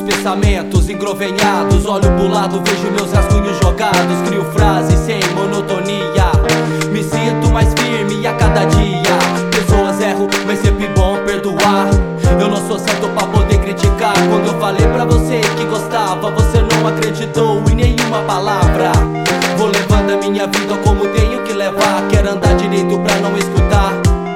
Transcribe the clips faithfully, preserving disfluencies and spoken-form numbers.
pensamentos engrovenhados, olho pro lado, vejo meus rascunhos jogados. Crio frases sem monotonia, me sinto mais firme a cada dia. Pessoas erram, mas sempre bom perdoar. Eu não sou santo pra poder criticar. Quando eu falei pra você que gostava, você não acreditou em nenhuma palavra. Vou levando a minha vida como tenho que levar. Quero andar direito pra não escutar.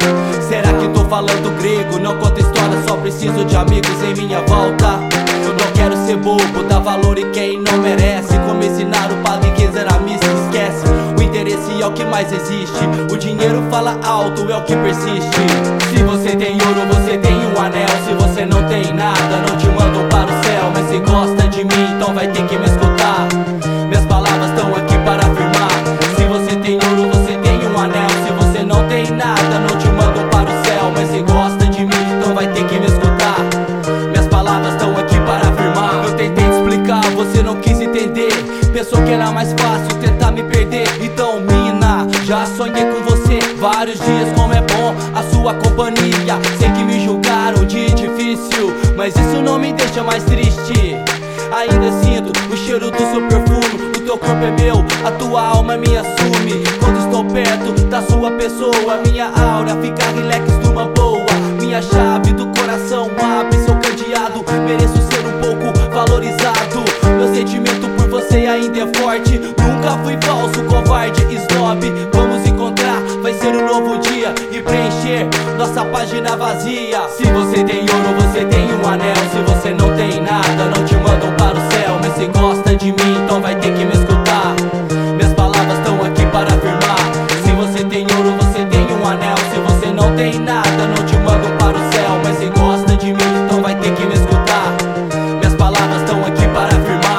Será que tô falando grego? Não conta história, só preciso de amigos em minha volta. Eu não quero ser bobo, dar valor em quem não merece. Como ensinar o padre que a missa esquece. O interesse é o que mais existe. O dinheiro fala alto, é o que persiste. Se você tem ouro, você tem um anel. Se você não tem nada, não te mandam para o céu. Mas se gosta de mim, então vai ter que me escutar. Minhas palavras estão aqui para afirmar. Se você tem ouro, você tem um anel. Se você não tem nada, não te mandam para o céu. Mas se gosta de mim, então vai ter que me escutar. Minhas palavras estão aqui para afirmar. Eu tentei te explicar, você não quis entender. Pensou que era mais fácil tentar me perder. Então mina, já sonhei com você vários dias, como é bom a sua companhia. Sei que me julgaram de difícil, mas isso não me deixa mais triste. Ainda sinto o cheiro do seu perfume. O teu corpo é meu, a tua alma me assume. Quando estou perto da sua pessoa, minha aura fica relax numa boa. Minha chave do coração abre seu cadeado. Mereço ser um pouco valorizado. Meu sentimento por você ainda é forte. Nunca fui falso, covarde, snob. Vamos encontrar, vai ser um novo dia e preencher nossa página vazia. Se você tem ouro, você tem um anel. Se você não tem nada, não te mandam para o céu. Mas se gosta de mim, então vai ter que me escutar. Minhas palavras estão aqui para afirmar. Se você tem ouro, você tem um anel. Se você não tem nada, não te mandam para o céu. Mas se gosta de mim, então vai ter que me escutar. Minhas palavras estão aqui para afirmar.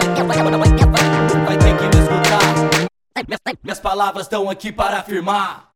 Minhas palavras estão aqui para afirmar.